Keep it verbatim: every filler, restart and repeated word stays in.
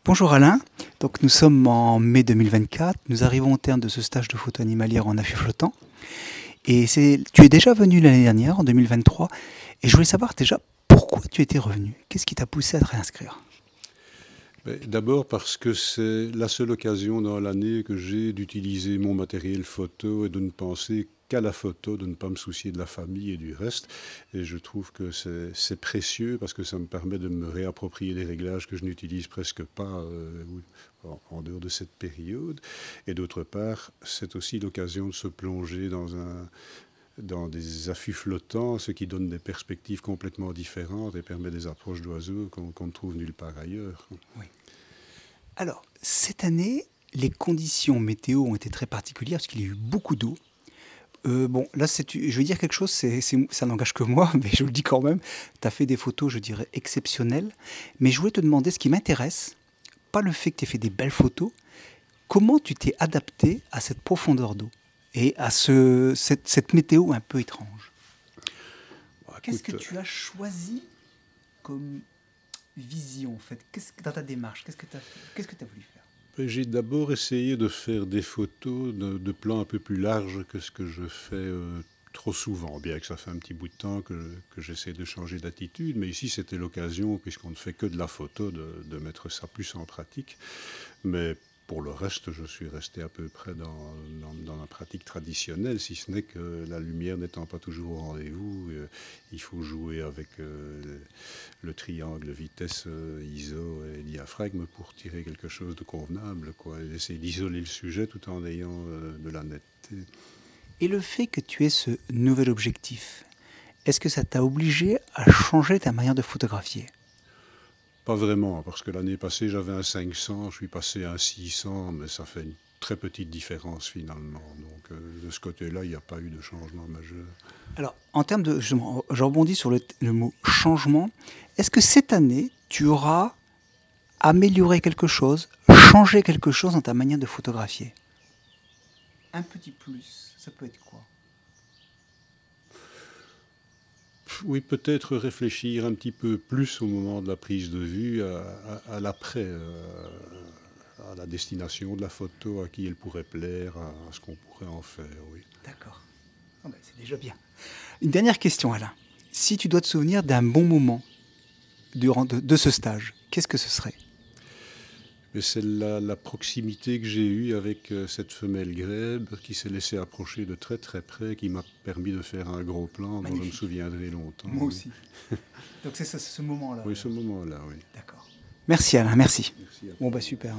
Bonjour Alain, donc nous sommes en mai deux mille vingt-quatre, nous arrivons au terme de ce stage de photo animalière en affût flottant. Et c'est, tu es déjà venu l'année dernière, en deux mille vingt-trois, et je voulais savoir déjà pourquoi tu étais revenu. Qu'est-ce qui t'a poussé à te réinscrire? Ben, D'abord parce que c'est la seule occasion dans l'année que j'ai d'utiliser mon matériel photo et de ne penser qu'à la photo, de ne pas me soucier de la famille et du reste. Et je trouve que c'est c'est précieux parce que ça me permet de me réapproprier des réglages que je n'utilise presque pas euh, en, en dehors de cette période. Et d'autre part, c'est aussi l'occasion de se plonger dans un dans des affûts flottants, ce qui donne des perspectives complètement différentes et permet des approches d'oiseaux qu'on qu'on ne trouve nulle part ailleurs. Oui. Alors, cette année, les conditions météo ont été très particulières parce qu'il y a eu beaucoup d'eau. Euh, bon, là, c'est, je vais dire quelque chose, c'est, c'est- ça n'engage que moi, mais je le dis quand même. Tu as fait des photos, je dirais, exceptionnelles. Mais je voulais te demander ce qui m'intéresse, pas le fait que tu aies fait des belles photos, comment tu t'es adapté à cette profondeur d'eau et à ce, cette, cette météo un peu étrange? Bon, Qu'est-ce que écoute, tu as choisi comme vision en fait? Qu'est-ce que dans ta démarche, qu'est-ce que tu as fait? Qu'est-ce que tu as voulu faire? euh, j'ai d'abord essayé de faire des photos de, de plans un peu plus larges que ce que je fais euh, trop souvent, bien que ça fait un petit bout de temps que, que j'essaie de changer d'attitude, mais ici c'était l'occasion, puisqu'on ne fait que de la photo, de, de mettre ça plus en pratique. Mais pour le reste, je suis resté à peu près dans, dans, dans la pratique traditionnelle, si ce n'est que la lumière n'étant pas toujours au rendez-vous, euh, il faut jouer avec euh, le triangle vitesse, euh, I S O et diaphragme pour tirer quelque chose de convenable, quoi. Et essayer d'isoler le sujet tout en ayant euh, de la netteté. Et le fait que tu aies ce nouvel objectif, est-ce que ça t'a obligé à changer ta manière de photographier? Pas vraiment, parce que l'année passée j'avais un cinq cents, je suis passé à un six cents, mais ça fait une très petite différence finalement. Donc euh, de ce côté-là, il n'y a pas eu de changement majeur. Alors, en termes de, je, je rebondis sur le, le mot changement. Est-ce que cette année, tu auras amélioré quelque chose, changé quelque chose dans ta manière de photographier? Un petit plus, ça peut être quoi? Oui, peut-être réfléchir un petit peu plus au moment de la prise de vue, à, à, à l'après, euh, à la destination de la photo, à qui elle pourrait plaire, à, à ce qu'on pourrait en faire, oui. D'accord. Ah ben, c'est déjà bien. Une dernière question, Alain. Si tu dois te souvenir d'un bon moment durant de, de ce stage, qu'est-ce que ce serait? Mais c'est la, la proximité que j'ai eue avec euh, cette femelle grèbe qui s'est laissée approcher de très très près, qui m'a permis de faire un gros plan dont je me Magnifique. souviendrai longtemps. Moi Oui, aussi. Donc c'est ce, ce moment-là. oui, ce moment-là, oui. D'accord. Merci Alain, merci. Merci à Bon toi. bah super.